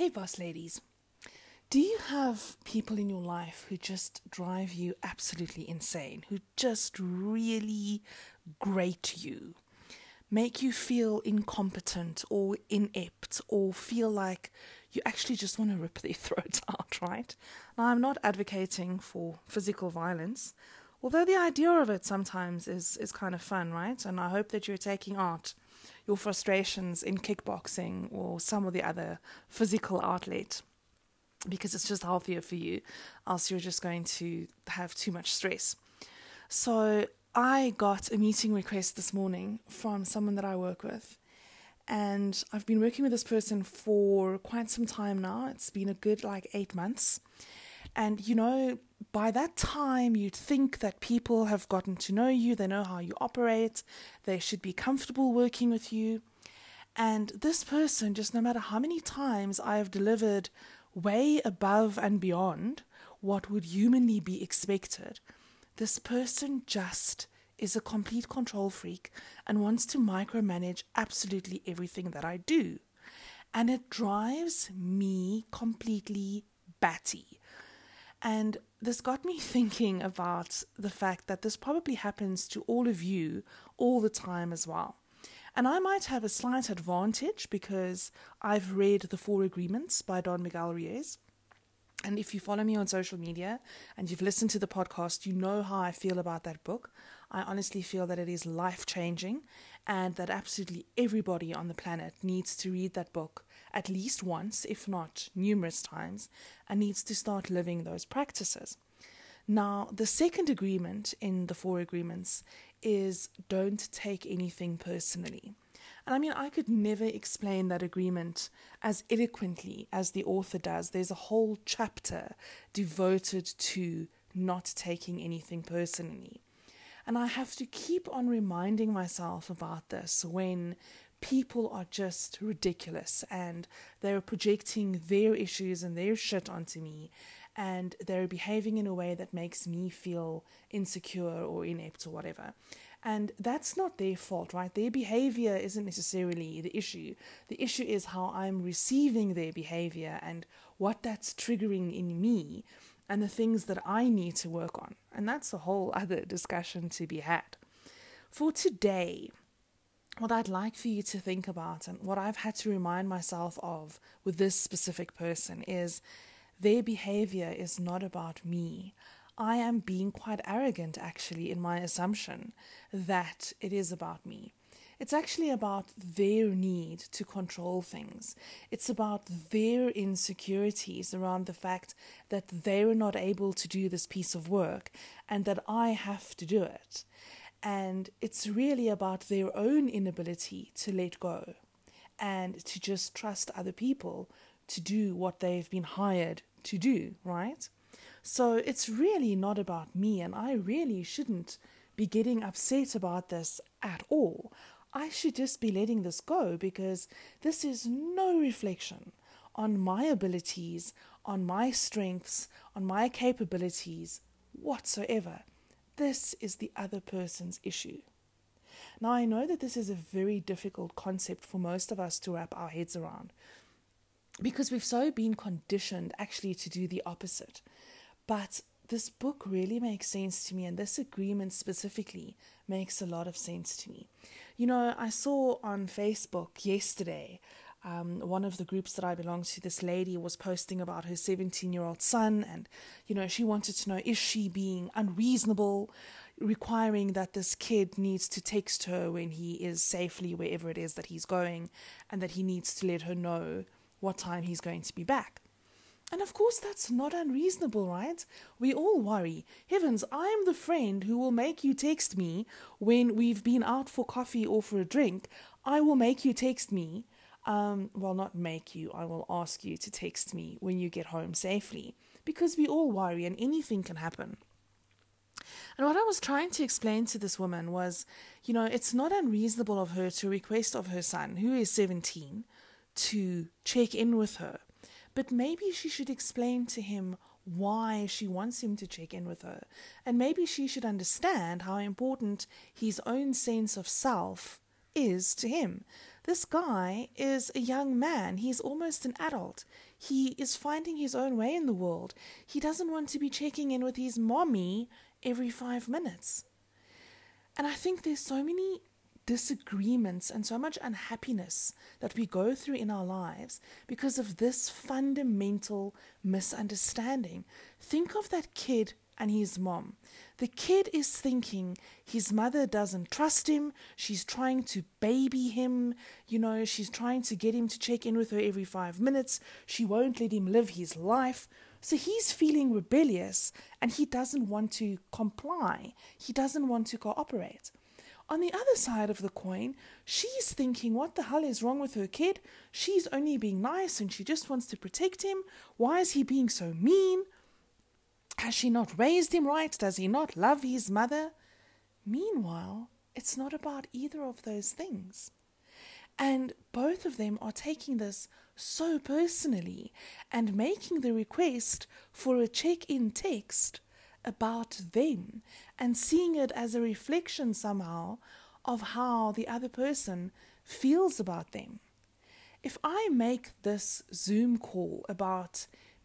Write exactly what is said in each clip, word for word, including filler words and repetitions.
Hey, boss ladies. Do you have people in your life who just drive you absolutely insane, who just really grate you, make you feel incompetent or inept, or feel like you actually just want to rip their throats out, right? Now, I'm not advocating for physical violence, although the idea of it sometimes is, is kind of fun, right? And I hope that you're taking out your frustrations in kickboxing or some of the other physical outlet, because it's just healthier for you, else you're just going to have too much stress. So I got a meeting request this morning from someone that I work with, and I've been working with this person for quite some time now. It's been a good like eight months. And, you know, by that time, you'd think that people have gotten to know you, they know how you operate, they should be comfortable working with you. And this person, just no matter how many times I have delivered way above and beyond what would humanly be expected, this person just is a complete control freak and wants to micromanage absolutely everything that I do. And it drives me completely batty. And this got me thinking about the fact that this probably happens to all of you all the time as well. And I might have a slight advantage because I've read The Four Agreements by Don Miguel Ruiz. And if you follow me on social media and you've listened to the podcast, you know how I feel about that book. I honestly feel that it is life-changing and that absolutely everybody on the planet needs to read that book at least once, if not numerous times, and needs to start living those practices. Now, the second agreement in the Four Agreements is don't take anything personally. And I mean, I could never explain that agreement as eloquently as the author does. There's a whole chapter devoted to not taking anything personally. And I have to keep on reminding myself about this when people are just ridiculous and they're projecting their issues and their shit onto me, and they're behaving in a way that makes me feel insecure or inept or whatever. And that's not their fault, right? Their behavior isn't necessarily the issue. The issue is how I'm receiving their behavior and what that's triggering in me and the things that I need to work on. And that's a whole other discussion to be had. For today, what I'd like for you to think about and what I've had to remind myself of with this specific person is their behavior is not about me. I am being quite arrogant, actually, in my assumption that it is about me. It's actually about their need to control things. It's about their insecurities around the fact that they're not able to do this piece of work and that I have to do it. And it's really about their own inability to let go and to just trust other people to do what they've been hired to do, right? So it's really not about me, and I really shouldn't be getting upset about this at all. I should just be letting this go because this is no reflection on my abilities, on my strengths, on my capabilities whatsoever. This is the other person's issue. Now, I know that this is a very difficult concept for most of us to wrap our heads around because we've so been conditioned actually to do the opposite. But this book really makes sense to me, and this agreement specifically makes a lot of sense to me. You know, I saw on Facebook yesterday, um, one of the groups that I belong to, this lady was posting about her seventeen-year-old son, and, you know, she wanted to know, is she being unreasonable, requiring that this kid needs to text her when he is safely wherever it is that he's going, and that he needs to let her know what time he's going to be back. And of course, that's not unreasonable, right? We all worry. Heavens, I'm the friend who will make you text me when we've been out for coffee or for a drink. I will make you text me. Um, well, not make you. I will ask you to text me when you get home safely. Because we all worry and anything can happen. And what I was trying to explain to this woman was, you know, it's not unreasonable of her to request of her son, who is seventeen, to check in with her. But maybe she should explain to him why she wants him to check in with her. And maybe she should understand how important his own sense of self is to him. This guy is a young man. He's almost an adult. He is finding his own way in the world. He doesn't want to be checking in with his mommy every five minutes. And I think there's so many disagreements and so much unhappiness that we go through in our lives because of this fundamental misunderstanding. Think of that kid and his mom. The kid is thinking his mother doesn't trust him. She's trying to baby him. You know, she's trying to get him to check in with her every five minutes. She won't let him live his life. So he's feeling rebellious and he doesn't want to comply. He doesn't want to cooperate. On the other side of the coin, she's thinking, what the hell is wrong with her kid? She's only being nice and she just wants to protect him. Why is he being so mean? Has she not raised him right? Does he not love his mother? Meanwhile, it's not about either of those things. And both of them are taking this so personally and making the request for a check-in text about them and seeing it as a reflection somehow of how the other person feels about them. If I make this Zoom call about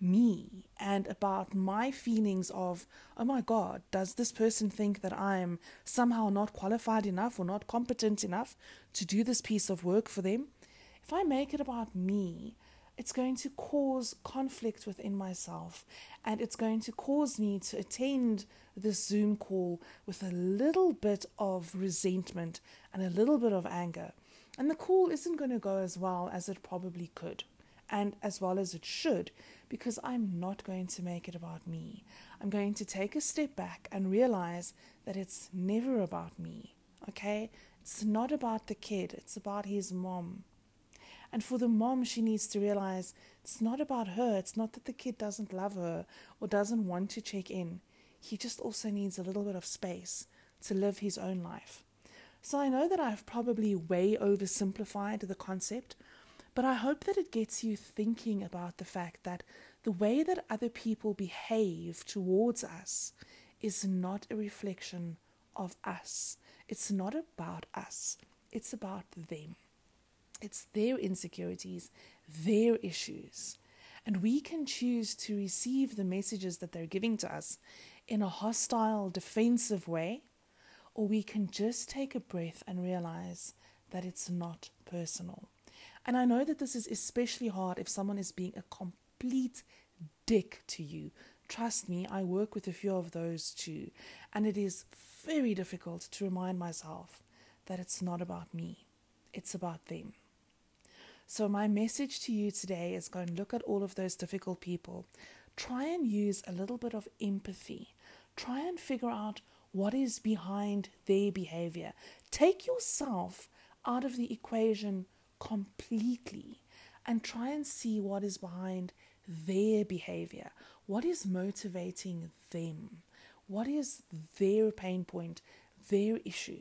me and about my feelings of, oh my God, does this person think that I'm somehow not qualified enough or not competent enough to do this piece of work for them? If I make it about me, it's going to cause conflict within myself, and it's going to cause me to attend this Zoom call with a little bit of resentment and a little bit of anger. And the call isn't going to go as well as it probably could, and as well as it should, because I'm not going to make it about me. I'm going to take a step back and realize that it's never about me, okay? It's not about the kid, it's about his mom. And for the mom, she needs to realize it's not about her. It's not that the kid doesn't love her or doesn't want to check in. He just also needs a little bit of space to live his own life. So I know that I've probably way oversimplified the concept, but I hope that it gets you thinking about the fact that the way that other people behave towards us is not a reflection of us. It's not about us. It's about them. It's their insecurities, their issues. And we can choose to receive the messages that they're giving to us in a hostile, defensive way, or we can just take a breath and realize that it's not personal. And I know that this is especially hard if someone is being a complete dick to you. Trust me, I work with a few of those too. And it is very difficult to remind myself that it's not about me. It's about them. So my message to you today is go and look at all of those difficult people. Try and use a little bit of empathy. Try and figure out what is behind their behavior. Take yourself out of the equation completely and try and see what is behind their behavior. What is motivating them? What is their pain point, their issue?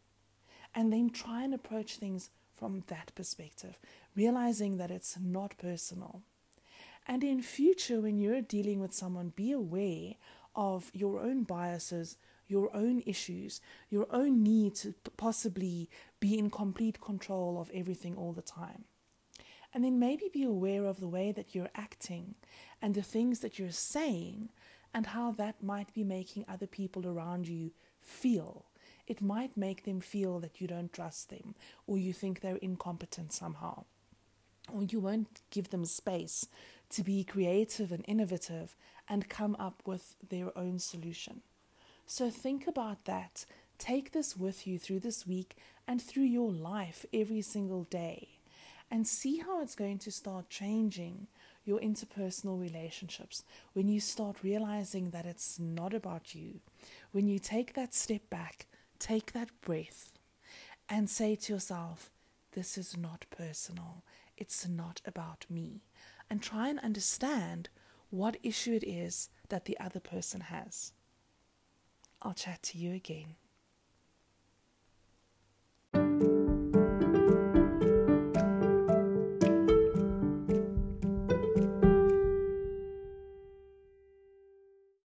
And then try and approach things from that perspective, realizing that it's not personal. And in future, when you're dealing with someone, be aware of your own biases, your own issues, your own need to possibly be in complete control of everything all the time. And then maybe be aware of the way that you're acting and the things that you're saying and how that might be making other people around you feel. It might make them feel that you don't trust them, or you think they're incompetent somehow, or you won't give them space to be creative and innovative and come up with their own solution. So think about that. Take this with you through this week and through your life every single day, and see how it's going to start changing your interpersonal relationships when you start realizing that it's not about you. When you take that step back, take that breath and say to yourself, this is not personal. It's not about me. And try and understand what issue it is that the other person has. I'll chat to you again.